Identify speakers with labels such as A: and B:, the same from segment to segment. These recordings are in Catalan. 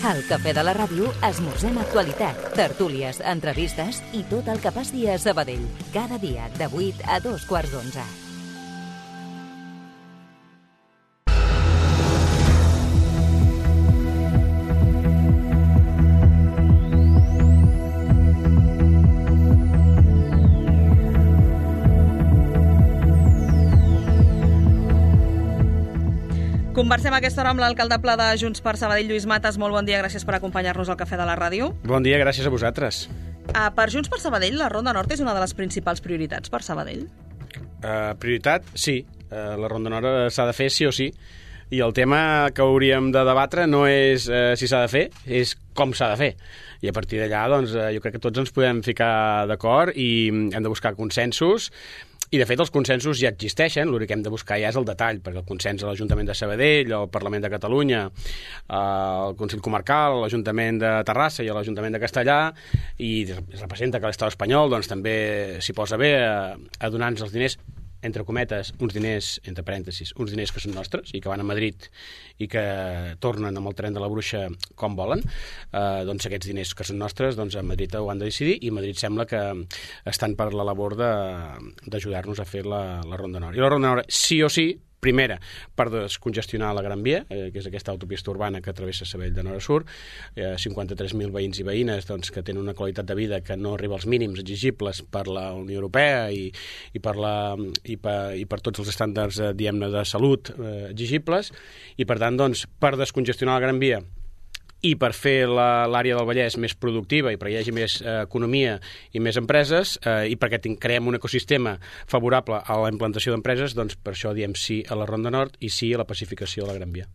A: Al Cafè de la Ràdio esmorzem actualitat, tertúlies, entrevistes i tot el que passi a Sabadell. Cada dia de 8 a 2:15.
B: Conversem a aquesta hora amb l'alcaldable de Junts per Sabadell, Lluís Matas. Molt bon dia, gràcies per acompanyar-nos al Cafè de la Ràdio.
C: Bon dia, gràcies a vosaltres.
B: Per Junts per Sabadell, la Ronda Nord és una de les principals prioritats per Sabadell?
C: Prioritat, sí. La Ronda Nord s'ha de fer sí o sí. I el tema que hauríem de debatre no és si s'ha de fer, és com s'ha de fer. I a partir d'allà, doncs, jo crec que tots ens podem ficar d'acord i hem de buscar consensos. I, de fet, els consensos ja existeixen, l'únic que hem de buscar ja és el detall, perquè el consens a l'Ajuntament de Sabadell, al Parlament de Catalunya, al Consell Comarcal, a l'Ajuntament de Terrassa i a l'Ajuntament de Castellà, i representa que l'Estat espanyol doncs, també s'hi posa bé a donar-nos els diners, entre cometes, uns diners, entre parèntesis, uns diners que són nostres i que van a Madrid i que tornen amb el tren de la bruixa com volen, doncs aquests diners que són nostres, doncs a Madrid ho han de decidir i Madrid sembla que estan per la labor d'ajudar-nos a fer la Ronda Nord. I la Ronda Nord, sí o sí, primera, per descongestionar la Gran Via, que és aquesta autopista urbana que travessa Sabadell de nord a sud, 53.000 veïns i veïnes doncs, que tenen una qualitat de vida que no arriba als mínims exigibles per la Unió Europea i per tots els estàndards, diguem-ne, de salut exigibles, i per tant, doncs, per descongestionar la Gran Via i per fer l'àrea del Vallès més productiva i perquè hi hagi més economia i més empreses i perquè creem un ecosistema favorable a la implantació d'empreses, doncs per això diem sí a la Ronda Nord i sí a la pacificació de la Gran Via.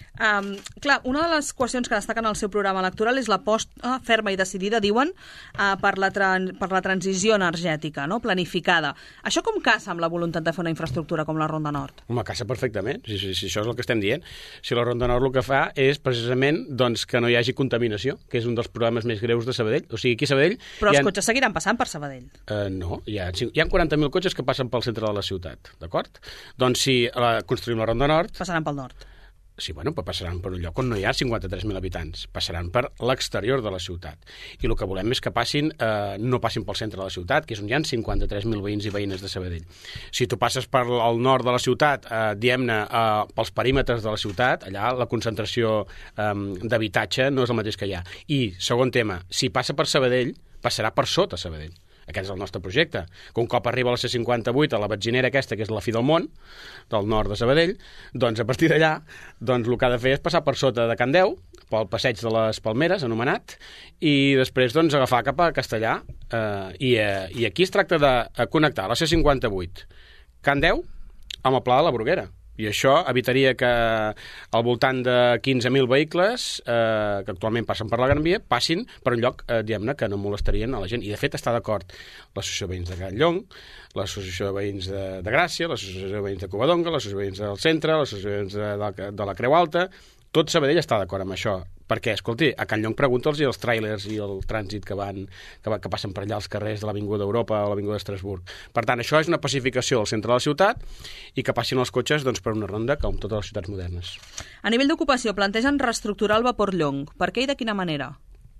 B: Clar, una de les qüestions que destaquen al seu programa electoral és l'aposta ferma i decidida, diuen, per la transició energètica, no? Planificada. Això com casa amb la voluntat de fer una infraestructura com la Ronda Nord?
C: Home, casa perfectament, si això és el que estem dient. Si la Ronda Nord el que fa és precisament doncs, que no hi hagi contaminació, que és un dels problemes més greus de Sabadell. O sigui, aquí a Sabadell...
B: Però els cotxes seguiran passant per Sabadell.
C: No, hi ha 40.000 cotxes que passen pel centre de la ciutat, d'acord? Doncs si construïm la Ronda Nord...
B: Passaran pel nord.
C: Sí, bueno, però passaran per un lloc on no hi ha 53.000 habitants. Passaran per l'exterior de la ciutat. I el que volem és que no passin pel centre de la ciutat, que és on hi ha 53.000 veïns i veïnes de Sabadell. Si tu passes per al nord de la ciutat, diguem-ne, pels perímetres de la ciutat, allà la concentració d'habitatge no és el mateix que hi ha. I, segon tema, si passa per Sabadell, passarà per sota Sabadell. Aquest és el nostre projecte. Que un cop arriba a la C58, a la benzinera aquesta, que és la fi del món, del nord de Sabadell, doncs a partir d'allà, doncs el que ha de fer és passar per sota de Can Deu, pel passeig de les Palmeres, anomenat, i després doncs agafar cap a Castellà. I aquí es tracta de connectar la C58, Can Deu, amb el Pla de la Bruguera. I això evitaria que al voltant de 15.000 vehicles que actualment passen per la Gran Via passin per un lloc, diguem-ne, que no molestarien a la gent. I, de fet, està d'acord l'Associació de Veïns de Can Llong, l'Associació de Veïns de Gràcia, l'Associació de Veïns de Covadonga, l'Associació de Veïns del Centre, l'Associació de Veïns de la Creu Alta. Tot Sabadell està d'acord amb això. Perquè, escolti, a Can Llong pregunta'ls i els tràilers i el trànsit que passen per allà als carrers de l'Avinguda Europa o l'Avinguda d'Estrasburg. Per tant, això és una pacificació del centre de la ciutat i que passin els cotxes doncs, per una ronda com totes les ciutats modernes.
B: A nivell d'ocupació, plantegen reestructurar el vapor Llong. Per què i de quina manera?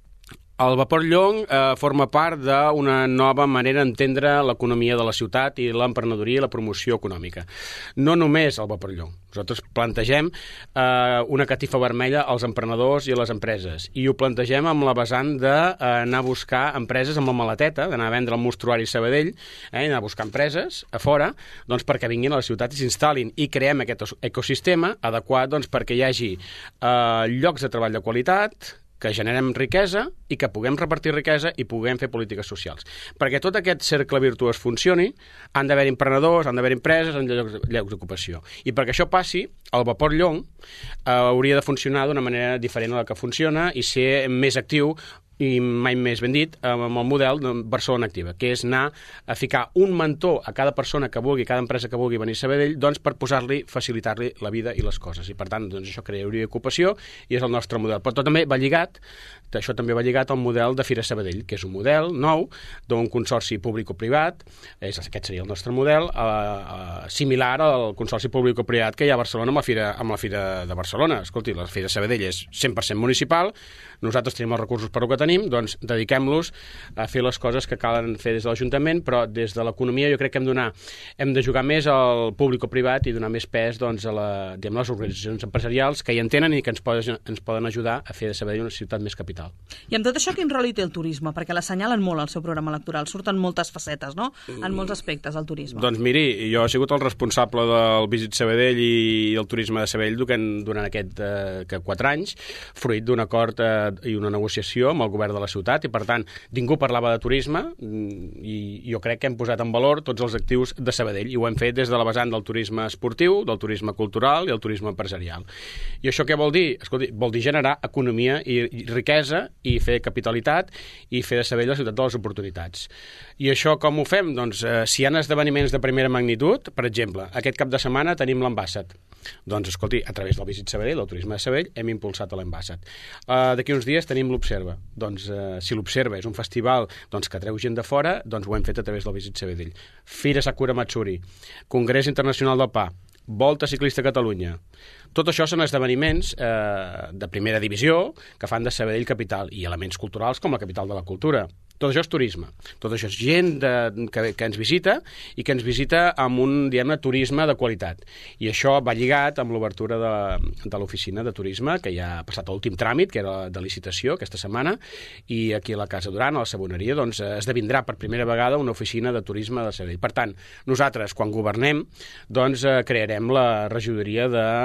C: El vapor Llong forma part d'una nova manera d'entendre l'economia de la ciutat i l'emprenedoria i la promoció econòmica. No només el vapor Llong. Nosaltres plantegem una catifa vermella als emprenedors i a les empreses. I ho plantegem amb la vessant d'anar a buscar empreses amb la maleteta, d'anar a vendre el mostruari Sabadell, anar a buscar empreses a fora doncs, perquè vinguin a la ciutat i s'instal·lin. I creem aquest ecosistema adequat doncs, perquè hi hagi llocs de treball de qualitat, que generem riquesa i que puguem repartir riquesa i puguem fer polítiques socials. Perquè tot aquest cercle virtuós funcioni, han d'haver emprenedors, han d'haver empreses, han d'haver llocs d'ocupació. I perquè això passi, el vapor Llong hauria de funcionar d'una manera diferent a la que funciona i ser més actiu i mai més ben dit, amb el model de Barcelona Activa, que és anar a ficar un mentor a cada persona que vulgui, cada empresa que vulgui venir a Sabadell, doncs per facilitar-li la vida i les coses. I per tant, doncs, això crearia ocupació i és el nostre model. Però també va lligat, això també va lligat al model de Fira Sabadell, que és un model nou d'un consorci públic-privat, aquest seria el nostre model, similar al consorci públic-privat que hi ha a Barcelona amb la Fira de Barcelona. Escolti, la Fira Sabadell és 100% municipal, nosaltres tenim els recursos per el que tenim, doncs dediquem-los a fer les coses que calen fer des de l'Ajuntament, però des de l'economia jo crec que hem de jugar més al públic-privat i donar més pes doncs, a les organitzacions empresarials que hi entenen i que ens poden ajudar a fer de Sabadell una ciutat més capital.
B: I amb tot això, quin rol hi té el turisme? Perquè l'assenyalen molt al seu programa electoral, surten moltes facetes, no?, en molts aspectes del turisme.
C: Doncs miri, jo he sigut el responsable del Visit Sabadell i el turisme de Sabadell durant aquests 4 anys, fruit d'un acord i una negociació amb el govern de la ciutat, i per tant ningú parlava de turisme i jo crec que hem posat en valor tots els actius de Sabadell i ho hem fet des de la vessant del turisme esportiu, del turisme cultural i el turisme empresarial. I això què vol dir? Escolti, vol dir generar economia i riquesa i fer capitalitat i fer de Sabadell la ciutat de les oportunitats. I això com ho fem? Doncs si hi ha esdeveniments de primera magnitud, per exemple, aquest cap de setmana tenim l'Ambassat. Doncs, escolti, a través del Visit Sabadell, del turisme de Sabadell, hem impulsat l'Ambassat. D'aquí uns dies tenim l'Observa. Doncs, si l'Observa és un festival que treu gent de fora, doncs ho hem fet a través del Visit Sabadell. Fira Sakura Matsuri, Congrés Internacional del Pa, Volta Ciclista a Catalunya. Tot això són esdeveniments de primera divisió que fan de Sabadell capital i elements culturals com la capital de la cultura. Tot això és turisme. Tot això és gent que ens visita i que ens visita amb un, diguem-ne, turisme de qualitat. I això va lligat amb l'obertura de l'oficina de turisme, que ja ha passat l'últim tràmit, que era de licitació aquesta setmana, i aquí a la Casa Duran, a la Saboneria, doncs esdevindrà per primera vegada una oficina de turisme de Sabadell. Per tant, nosaltres, quan governem, doncs crearem la regidoria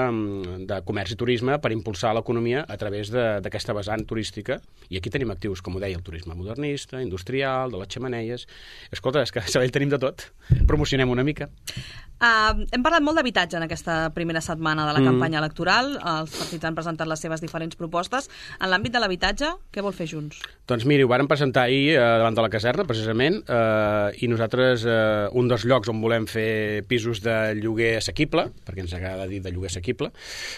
C: de comerç i turisme per impulsar l'economia a través d'aquesta vessant turística. I aquí tenim actius, com ho deia, el turisme modernista, industrial, de les xemeneies. Escolta, és que a Sabadell tenim de tot. Promocionem una mica.
B: Hem parlat molt d'habitatge en aquesta primera setmana de la campanya electoral. Els partits han presentat les seves diferents propostes. En l'àmbit de l'habitatge, què vol fer Junts?
C: Doncs miri, ho vàrem presentar ahir davant de la caserna, precisament, i nosaltres un dels llocs on volem fer pisos de lloguer assequible, perquè ens agrada dir de lloguer assequible,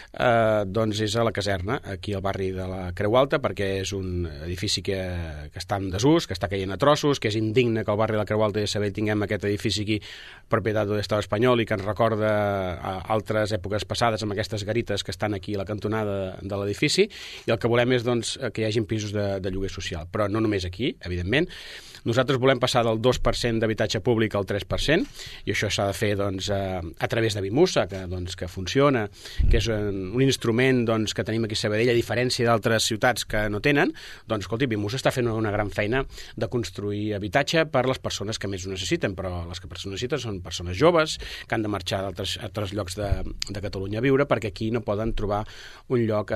C: doncs és a la caserna, aquí al barri de la Creu Alta, perquè és un edifici que està en desús, que està caient a trossos, que és indigne que al barri de la Creu Alta de Sabadell tinguem aquest edifici aquí, propietat de l'Estat espanyol, i que ens recorda a altres èpoques passades amb aquestes garites que estan aquí a la cantonada de l'edifici, i el que volem és doncs, que hi hagin pisos de lloguer social. Però no només aquí, evidentment. Nosaltres volem passar del 2% d'habitatge públic al 3%, i això s'ha de fer doncs, a través de Bimusa, que funciona, que és un instrument doncs, que tenim aquí a Sabadell, a diferència d'altres ciutats que no tenen. Doncs, escolti, Bimusa està fent una gran feina de construir habitatge per les persones que més ho necessiten, però les que necessiten són persones joves que han de marxar d'altres llocs de Catalunya a viure, perquè aquí no poden trobar un lloc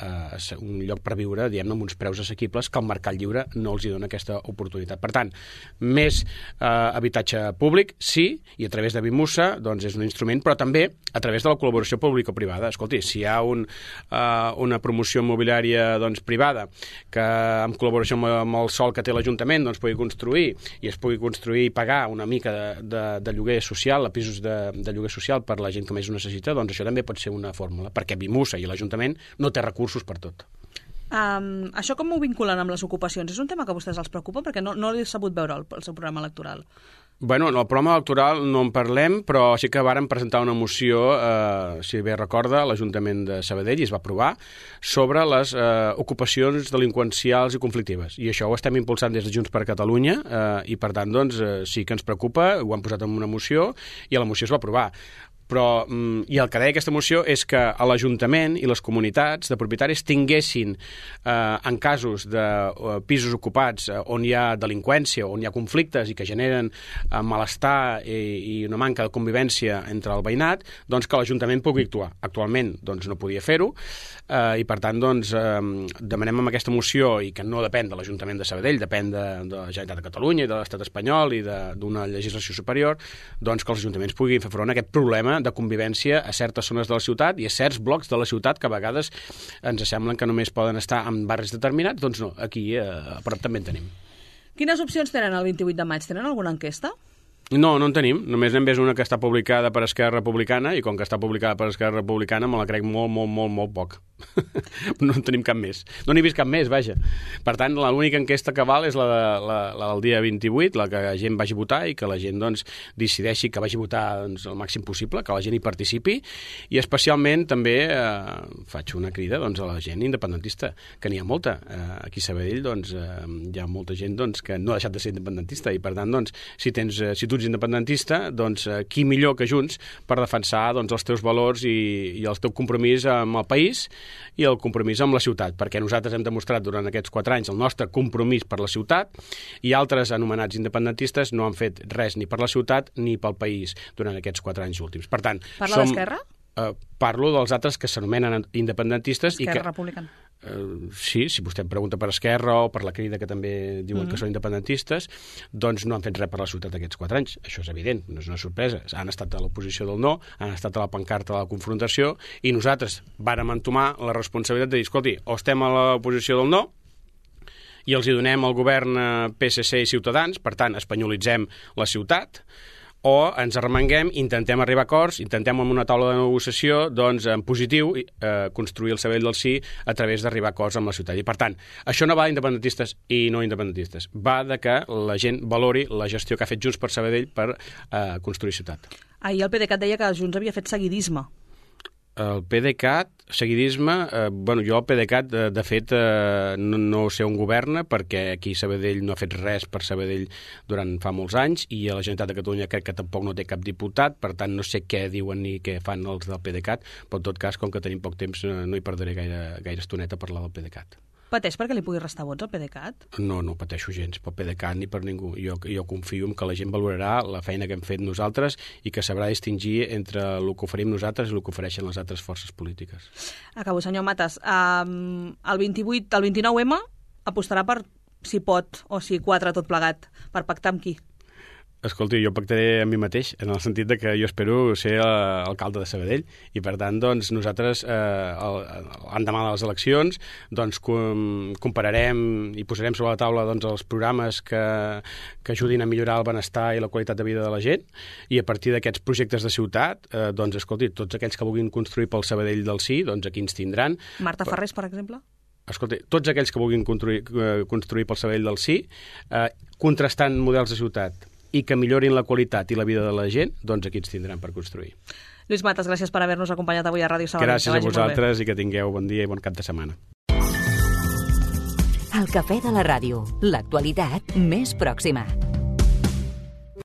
C: per viure, diguem-ne, amb uns preus assequibles que el mercat lliure no els hi dona aquesta oportunitat. Per tant, més habitatge públic, sí, i a través de Bimusa doncs és un instrument, però també a través de la col·laboració pública-privada. Escolti, si hi ha una promoció immobiliària doncs, privada que en col·laboració amb el sòl que té l'Ajuntament doncs, pugui construir i es pugui construir i pagar una mica de lloguer social, a pisos de lloguer social per la gent que més ho necessita, doncs això també pot ser una fórmula, perquè Bimusa i l'Ajuntament no té recursos per tot.
B: Això com ho vinculen amb les ocupacions? És un tema que a vostès els preocupa? Perquè no l'he sabut veure al seu programa electoral.
C: Bueno, en el programa electoral no en parlem, però sí que vàrem presentar una moció, si bé recorda, a l'Ajuntament de Sabadell, i es va aprovar, sobre les ocupacions delinqüencials i conflictives. I això ho estem impulsant des de Junts per Catalunya, i per tant, doncs, sí que ens preocupa, ho han posat en una moció, i a la moció es va aprovar. Però, i el que deia aquesta moció és que a l'Ajuntament i les comunitats de propietaris tinguessin, en casos de pisos ocupats on hi ha delinqüència, on hi ha conflictes i que generen malestar i una manca de convivència entre el veïnat, doncs que l'Ajuntament pugui actuar. Actualment doncs, no podia fer-ho, i per tant doncs, demanem amb aquesta moció, i que no depèn de l'Ajuntament de Sabadell, depèn de la Generalitat de Catalunya i de l'Estat espanyol i d'una legislació superior, doncs que els ajuntaments puguin fer front a aquest problema de convivència a certes zones de la ciutat i a certs blocs de la ciutat que a vegades ens semblen que només poden estar en barris determinats. Doncs no, aquí a prop també en tenim.
B: Quines opcions tenen el 28 de maig? Tenen alguna enquesta?
C: No, no en tenim. Només n'hem vist una que està publicada per Esquerra Republicana, i com que està publicada per Esquerra Republicana me la crec molt poc. No en tenim cap més. No n'he vist cap més, vaja. Per tant, l'única enquesta que val és la del dia 28, la que la gent vagi a votar i que la gent doncs, decideixi que vagi a votar doncs, el màxim possible, que la gent hi participi, i especialment també faig una crida doncs, a la gent independentista, que n'hi ha molta. Aquí a Sabadell doncs, hi ha molta gent doncs, que no ha deixat de ser independentista, i per tant, doncs, si tu ets independentista, doncs, qui millor que Junts per defensar doncs, els teus valors i el teu compromís amb el país i el compromís amb la ciutat, perquè nosaltres hem demostrat durant aquests 4 anys el nostre compromís per la ciutat, i altres anomenats independentistes no han fet res ni per la ciutat ni pel país durant aquests 4 anys últims. Per tant,
B: parla d'Esquerra?
C: Parlo dels altres que s'anomenen independentistes.
B: Esquerra Republicana.
C: Sí, si vostè em pregunta per Esquerra o per la Crida, que també diuen que són independentistes, doncs no han fet res per la ciutat aquests 4 anys. Això és evident, no és una sorpresa. Han estat a l'oposició del no, han estat a la pancarta de la confrontació, i nosaltres vàrem entomar la responsabilitat de dir, escolti, o estem a l'oposició del no, i els hi donem al govern PSC i Ciutadans, per tant, espanyolitzem la ciutat, o ens arremanguem, intentem arribar a acords, intentem amb una taula de negociació doncs, en positiu construir el Sabadell del sí a través d'arribar a acords amb la ciutat. I per tant, això no va d'independentistes i no independentistes, va de que la gent valori la gestió que ha fet Junts per Sabadell per construir ciutat.
B: Ahir el PDeCAT deia que Junts havia fet seguidisme.
C: El PDeCAT, seguidisme, jo el PDeCAT, de fet, no sé on governa, perquè aquí Sabadell no ha fet res per Sabadell durant fa molts anys, i a la Generalitat de Catalunya crec que tampoc no té cap diputat, per tant no sé què diuen ni què fan els del PDeCAT, però en tot cas, com que tenim poc temps, no hi perdré gaire estoneta a parlar del PDeCAT.
B: Pateix perquè li pugui restar vots al PDeCAT?
C: No pateixo gens pel PDeCAT ni per ningú. Jo confio en que la gent valorarà la feina que hem fet nosaltres i que sabrà distingir entre el que oferim nosaltres i el que ofereixen les altres forces polítiques.
B: Acabo, senyor Matas. El 29M apostarà per si pot o si 4 tot plegat, per pactar amb qui?
C: Escolti, jo pactaré amb mi mateix, en el sentit de que jo espero ser alcalde de Sabadell, i per tant, doncs, nosaltres, l'endemà de les eleccions, doncs, compararem i posarem sobre la taula doncs, els programes que ajudin a millorar el benestar i la qualitat de vida de la gent, i a partir d'aquests projectes de ciutat, doncs, escolti, tots aquells que vulguin construir pel Sabadell del sí, doncs aquí ens tindran.
B: Marta Ferrés, per exemple?
C: Escolti, tots aquells que vulguin construir pel Sabadell del sí, contrastant models de ciutat, i que millorin la qualitat i la vida de la gent, doncs aquí ens tindran per construir.
B: Lluís Matas, gràcies per haver-nos acompanyat avui a Ràdio Sabadell.
C: Gràcies a vosaltres i que tingueu bon dia i bon cap de setmana.
A: El cafè de la ràdio, l'actualitat més pròxima.